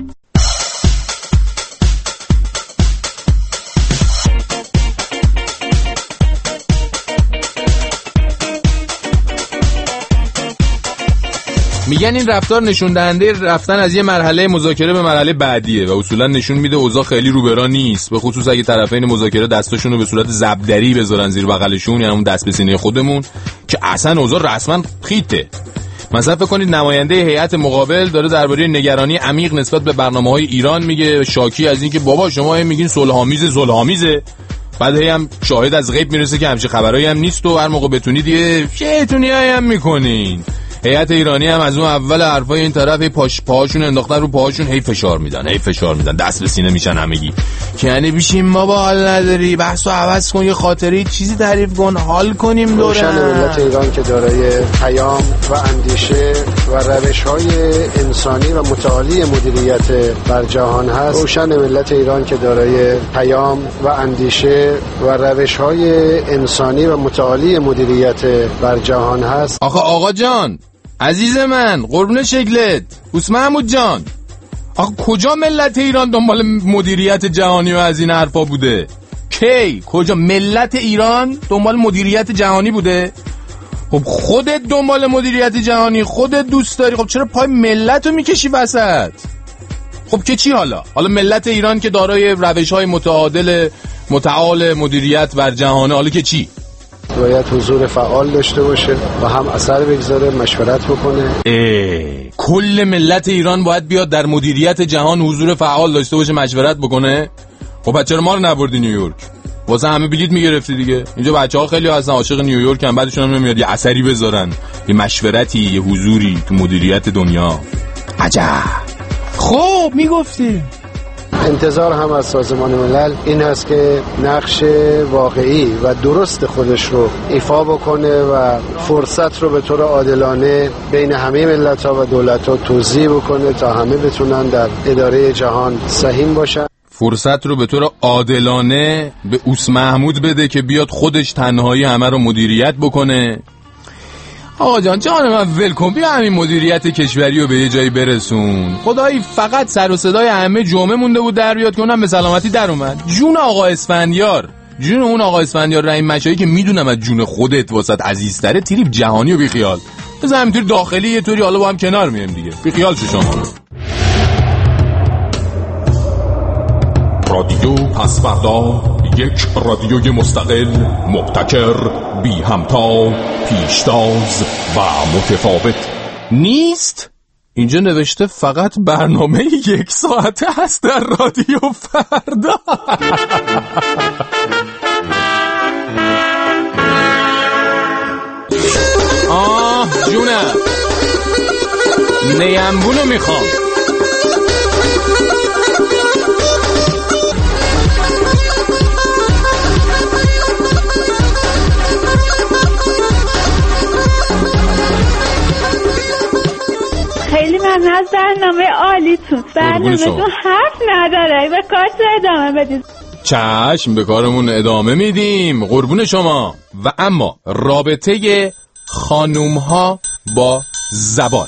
میگن این رفتار نشون دهنده رفتن از یه مرحله مذاکره به مرحله بعدیه و اصولا نشون میده اوضاع خیلی رو به راه نیست، به خصوص اگه طرفین مذاکره دستاشون رو به صورت زبدری بذارن زیر بغلشون، یعنی اون دست به سینه خودمون، که اصلا اوضاع رسما خیته. مثلا فکر کنید نماینده هیئت مقابل داره درباره نگرانی عمیق نسبت به برنامه‌های ایران میگه، شاکی از این که بابا شما هم میگین صلح‌آمیزه صلح‌آمیزه، بعد هم شاهد از غیب میرسه که همچین خبرایی هم نیست و هر موقع بتونید یه شیطونیایی هم میکنین. هیئت ایرانی هم از اون اول حرفای این طرف هی پاش پاهاشون انداختن رو پاهاشون، هی فشار میدن هی فشار میدن دست به سینه میشن همگی که یعنی بشیم بابا حال نداری بحثو عوض کن، یه خاطره چیزی تعریف کن حال کنیم دوره. روشن ملت ایران که دارای پیام و اندیشه و روش‌های انسانی و متعالی مدیریت بر جهان هست. روشن ملت ایران که دارای پیام و اندیشه و روش‌های انسانی و متعالی مدیریت بر جهان هست. آخه آقا جان عزیز من قربون شکلت اوس محمود جان، آخه کجا ملت ایران دنبال مدیریت جهانی و از این حرفا بوده؟ کی کجا ملت ایران دنبال مدیریت جهانی بوده؟ خب خودت دنبال مدیریت جهانی خودت دوست داری، خب چرا پای ملت رو میکشی وسط؟ خب که چی حالا؟ حالا ملت ایران که دارای روش‌های متعادل متعال مدیریت بر جهانه، حالا که چی؟ باید حضور فعال داشته باشه و هم اثر بگذاره، مشورت بکنه. اه کل ملت ایران باید بیاد در مدیریت جهان حضور فعال داشته باشه، مشورت بکنه. خب بچه رو ما رو نبردی نیویورک؟ واسه همه بلیط میگرفتی دیگه. اینجا بچه‌ها خیلی هستن عاشق نیویورک هم، بعدشون هم نمیاد یه اثری بذارن، یه مشورتی، یه حضوری تو مدیریت دنیا. عجب. خب میگفتی انتظار هم از سازمان ملل این هست که نقش واقعی و درست خودش رو ایفا بکنه و فرصت رو به طور عادلانه بین همه ملت‌ها و دولت‌ها توزیع بکنه تا همه بتونن در اداره جهان سهیم باشن. فرصت رو به طور عادلانه به اوس محمود بده که بیاد خودش تنهایی همه رو مدیریت بکنه. آقا جان جان من ولکن، بیا همین مدیریت کشوری رو به یه جایی برسون. خدایی فقط سر و صدای همه جمعه مونده بود در بیاد که اونم به سلامتی در اومد. جون آقا اسفندیار، جون اون آقا اسفندیار رحیم مشایی که میدونم از جون خودت واسط عزیزتره، تریپ جهانی و بیخیال. بذار همینطوری داخلی یه طوری حالا با هم کنار میایم دیگه. بیخیال شو شما. رادیو پس‌فردا یک رادیوی مستقل، مبتکر، بی همتا، پیشتاز و متفاوت نیست. اینجا نوشته فقط برنامه یک ساعته هست در رادیو فردا. آه جونم، نیمبونو میخوام. خیلی ممنون از برنامه عالیتون. برنامه‌تون حرف نداره، به کارتون ادامه بدید. چشم، به کارمون ادامه میدیم، قربون شما. و اما رابطه خانوم ها با زبان.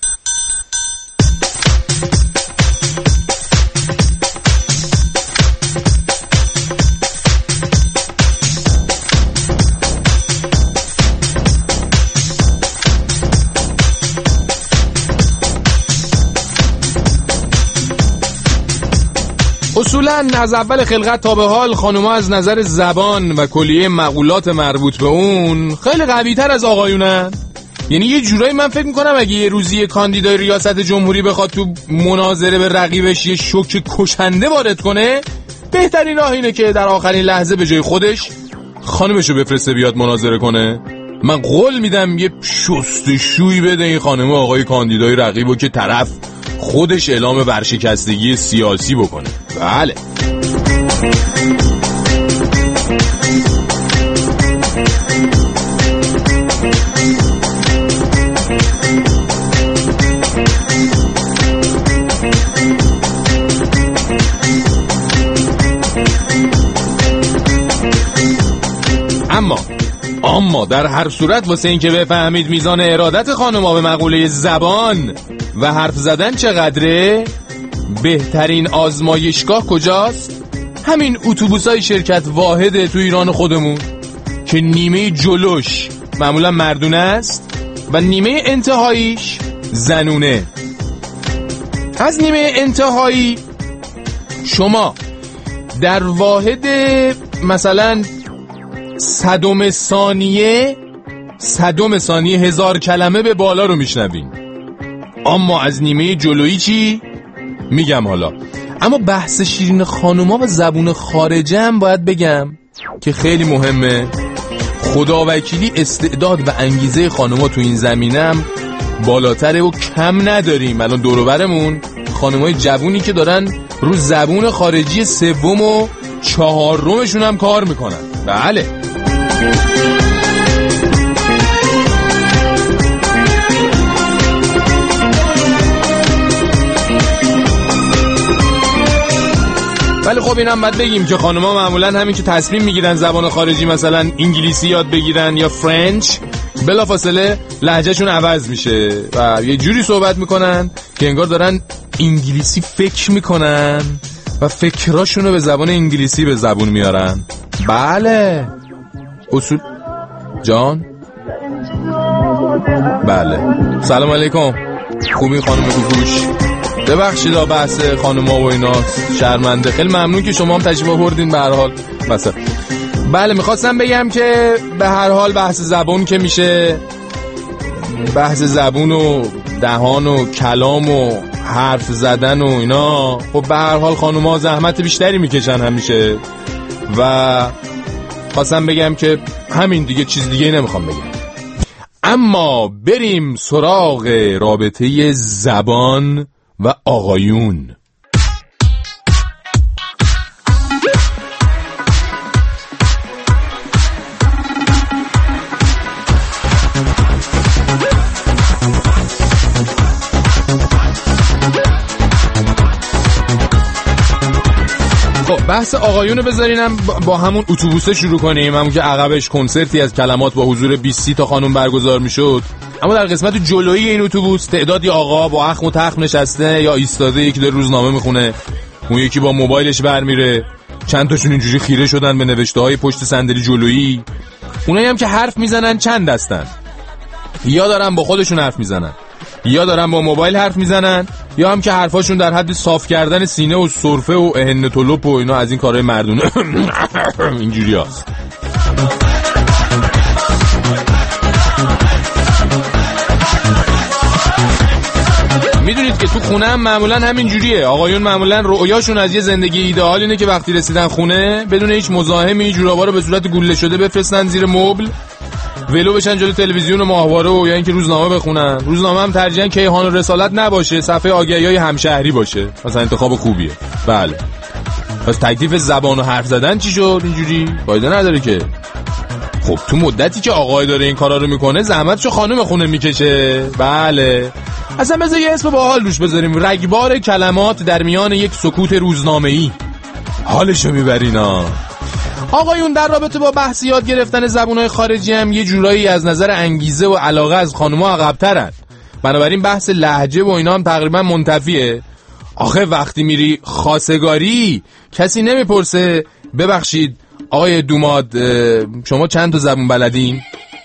اصولاً از اول خلقت تا به حال خانوما از نظر زبان و کلیه مقولات مربوط به اون خیلی قوی‌تر از آقایونن. یعنی یه جورایی من فکر میکنم اگه یه روزی یه کاندیدای ریاست جمهوری بخواد تو مناظره به رقیبش یه شوک کشنده وارد کنه، بهترین راه اینه که در آخرین لحظه به جای خودش خانومشو بفرسته بیاد مناظره کنه. من قول میدم یه شستشویی بده این خانم و آقای کاندیدای رقیبو که طرف خودش اعلام ورشکستگی سیاسی بکنه. بله. اما اما در هر صورت واسه این که بفهمید میزان ارادت خانم‌ها به مقوله زبان و حرف زدن چقدره، بهترین آزمایشگاه کجاست؟ همین اتوبوسای شرکت واحده تو ایران خودمون که نیمه جلوش معمولا مردونه است و نیمه انتهاییش زنونه. از نیمه انتهایی شما در واحد مثلا صدم ثانیه صدم ثانیه هزار کلمه به بالا رو میشنوین. اما از نیمه جلویی چی؟ میگم حالا. اما بحث شیرین خانوما و زبون خارجه هم باید بگم که خیلی مهمه. خداوکیلی استعداد و انگیزه خانوما تو این زمینم بالاتره و کم نداریم. الان دور و برمون خانمای جوونی که دارن رو زبون خارجی سوم و چهارمشون هم کار میکنن. بله. ولی خب اینم باید بگیم که خانم‌ها معمولا همین که تصمیم میگیرن زبان خارجی مثلا انگلیسی یاد بگیرن یا فرنچ، بلافاصله لهجهشون عوض میشه و یه جوری صحبت میکنن که انگار دارن انگلیسی فکر میکنن و فکراشونو به زبان انگلیسی به زبون میارن. بله اصول جان. بله سلام علیکم. خوبی خانم کوکوش؟ ببخشید بحث خانوما و اینا شرمنده. خیلی ممنون که شما هم تشریف آوردین. به هر حال مثلا بله میخواستم بگم که به هر حال بحث زبون که میشه، بحث زبون و دهان و کلام و حرف زدن و اینا، خب به هر حال خانوما زحمت بیشتری میکشن همیشه و خواستم بگم که همین دیگه، چیز دیگه نمیخوام بگم. اما بریم سراغ رابطه زبان و آقایون. خب بحث آقایون رو بذارینم با همون اتوبوسه شروع کنیم، همون که عقبش کنسرتی از کلمات با حضور بیست تا خانم برگزار میشد. اما در قسمت جلویی این اتوبوس تعدادی آقا با اخم و تخم نشسته یا ایستاده، یکی داره روزنامه میخونه، اون یکی با موبایلش برمیره، چند تاشون اینجوری خیره شدن به نوشته‌های پشت صندلی جلویی. اونایی هم که حرف میزنن چند دستن، یا دارن با خودشون حرف میزنن یا دارن با موبایل حرف میزنن یا هم که حرفاشون در حد صاف کردن سینه و سرفه و اهن طلوپ و اینا از این کارهای مردونه اینجوری هست. میدونید که تو خونه هم معمولا همین جوریه. آقایون معمولا رؤیاشون از یه زندگی ایدئال اینه که وقتی رسیدن خونه بدون هیچ مزاحمی جورابا رو به صورت گوله شده بفرستن زیر مبل، ولو بشن جلو تلویزیون و ماهواره و یا اینکه روزنامه بخونن. روزنامه هم ترجیحاً کیهان و رسالت نباشه، صفحه آگهی‌های همشهری باشه. مثلا انتخاب خوبیه. بله. پس تکلیف زبان و حرف زدن چی شد اینجوری؟ فایده نداره که. خب تو مدتی که آقای داره این کارا رو میکنه زحمتشو خانم خونه میکشه. بله. اصلا بذار یه اسم باحال روش بذاریم، رگبار کلمات در میان یک سکوت روزنامه‌ای. حالشو میبرینا. آقایون در رابطه با بحث یاد گرفتن زبان‌های خارجی هم یه جورایی از نظر انگیزه و علاقه از خانم‌ها عقب‌ترن. بنابراین بحث لهجه و اینا هم تقریبا منتفیه. آخه وقتی میری خواستگاری کسی نمیپرسه ببخشید آقای دوماد شما چند تا زبون بلدین؟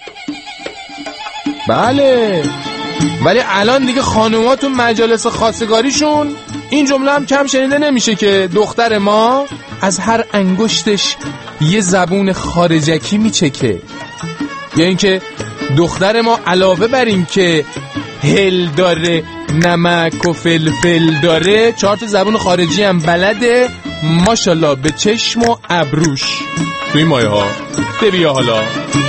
بله. ولی الان دیگه خانوما تو مجالس خواستگاریشون این جمله هم کم شنیده نمیشه که دختر ما از هر انگشتش یه زبون خارجکی میچکه، یا اینکه دختر ما علاوه بر این که هل داره نمک و فلفل داره چهار تا زبون خارجی هم بلده ماشاءالله به چشم و ابروش. تو این مایه ها ببیا حالا.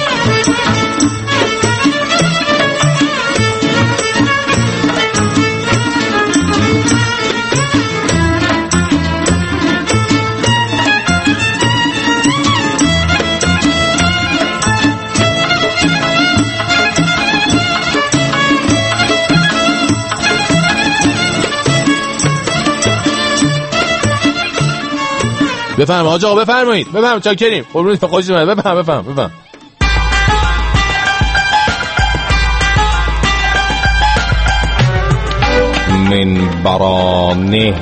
بفهم حاج آقا بفرمایید. بفهم چاکریم. قربونت خوش اومد. بفهم بفهم بفهم. من برانه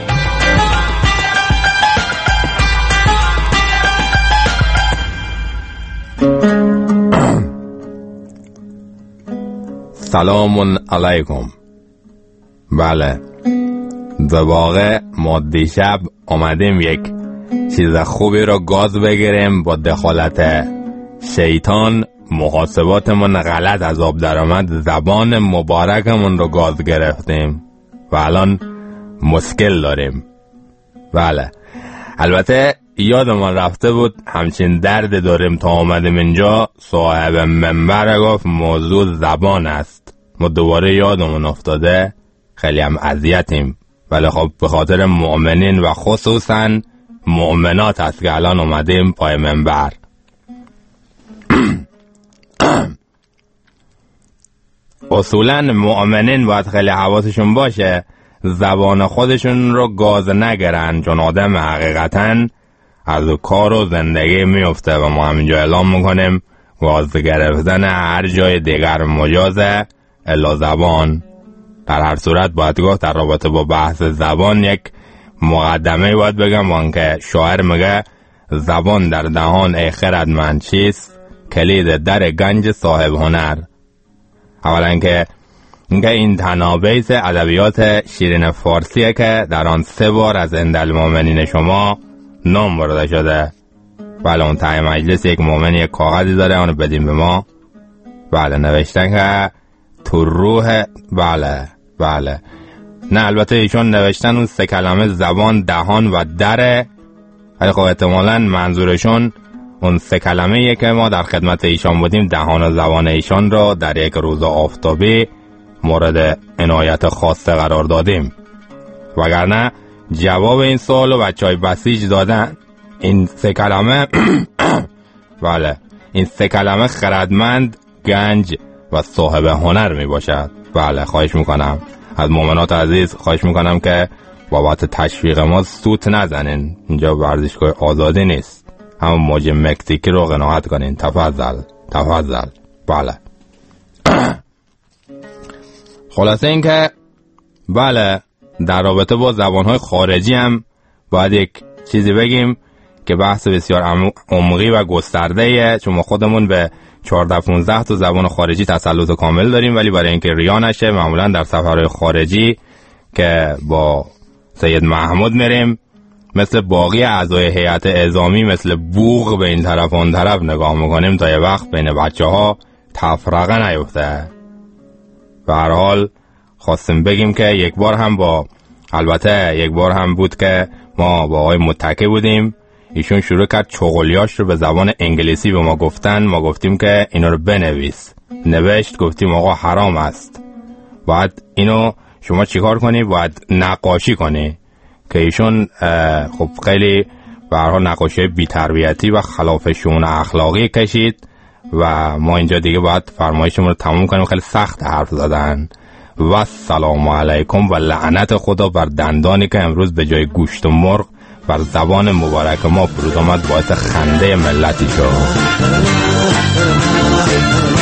سلام علیکم. بله در واقع ما دیشب آمدیم یک چیز خوبی را گاز بگیریم. با دخالت شیطان محاسباتمون غلط از آب در آمد، زبان مبارکمون رو گاز گرفتیم و الان مشکل داریم. بله البته یادمان رفته بود همچین درد داریم تا آمدیم اینجا. صاحب منبر گفت موضوع زبان است. ما دوباره یادمون افتاده، خیلی هم اذیتیم. ولی خب به خاطر مؤمنین و خصوصا مؤمنات هست که الان اومدیم پای منبر. اصولا مؤمنین باید خیلی حواسشون باشه زبان خودشون رو گاز نگرن، چون آدم حقیقتا از کار و زندگی میفته و ما همینجا اعلام میکنیم گاز گرفتن هر جای دیگر مجازه الا زبان. در هر صورت باید گفت در رابطه با بحث زبان یک مقدمه باید بگم، وان که شاعر میگه زبان در دهان ای خردمند چیست، کلید در گنج صاحب هنر. اولا که اینکه این تنابیس ادبیات شیرین فارسیه که در آن سه بار از اندالمومنین شما نام برده شده. بله اون ته مجلس یک مومن یک کاغذی داره اونو بدیم به ما. بله نوشتن که تو روح بله بله نه البته ایشون نوشتن اون سه کلمه زبان دهان و دره، ولی خب احتمالاً منظورشون اون سه کلمه که ما در خدمت ایشان بودیم دهان و زبان ایشان را در یک روز آفتابی مورد عنایت خاصه قرار دادیم. وگرنه جواب این سوال و بچهای بسیج دادن. این سه کلمه بله این سه کلمه خردمند، گنج و صاحب هنر می باشد. بله خواهش میکنم از مؤمنات عزیز خواهش میکنم که بابت تشویق ما سوت نزنین. اینجا ورزشگاه آزادی نیست. همون موج مکزیکی رو قناعت کنین. تفضل تفضل. بله خلاصه این که بله در رابطه با زبانهای خارجی هم باید یک چیزی بگیم که بحث بسیار عمقی و گسترده‌ایه، چون ما خودمون به چهارده پانزده تا زبان خارجی تسلط کامل داریم، ولی برای اینکه ریا نشه معمولا در سفرهای خارجی که با سید محمود میریم مثل باقی اعضای هیئت اعزامی مثل بوق به این طرف اون طرف نگاه میکنیم تا یه وقت بین بچه ها تفرقه نیفته. به هر حال خواستیم بگیم که یک بار هم با البته یک بار هم بود که ما با آقای متکی بودیم، ایشون شروع کرد چغلیاش رو به زبان انگلیسی به ما گفتن، ما گفتیم که اینا رو بنویس، نوشت، گفتیم آقا حرام است، باید اینو شما چیکار کنی؟ باید نقاشی کنی، که ایشون خب خیلی به هر حال نقاشی بی‌تربیتی و خلاف شؤون اخلاقی کشید و ما اینجا دیگه باید فرمایشمون رو تموم کنیم، خیلی سخت حرف زدن. و سلام علیکم و لعنت خدا بر دندانی که امروز به جای گوشت و مرغ بر زبان مبارک ما فرود آمد، باعث خنده ملتی شد.